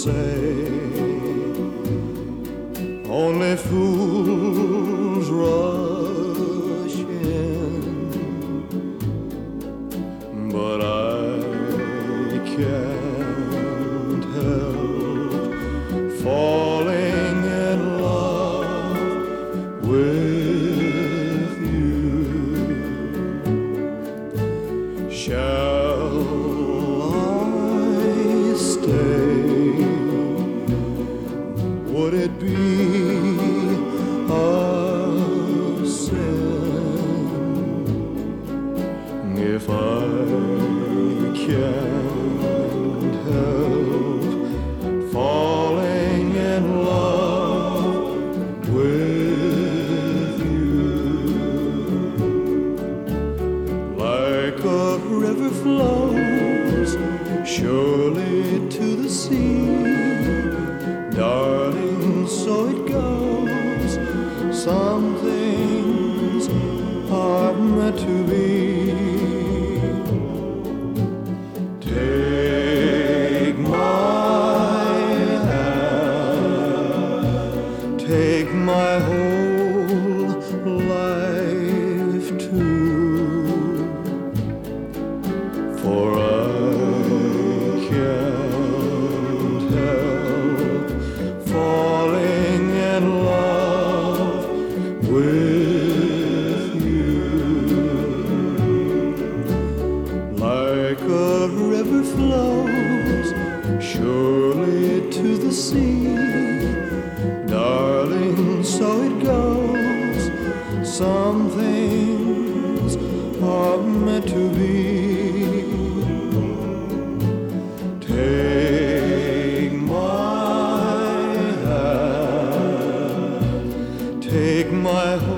say only fools rush in, but I can't help falling in love with you. Shall I stay? Would it be a sin if I can't help falling in love with you? Like a river flows surely to the sea, darling, so it goes. Some things are meant to be. Take my hand, take my whole life too, for I can't help falling in love with you. Like a river flows surely to the sea, darling, so it goes. Some things are meant to be. Take my hand, take my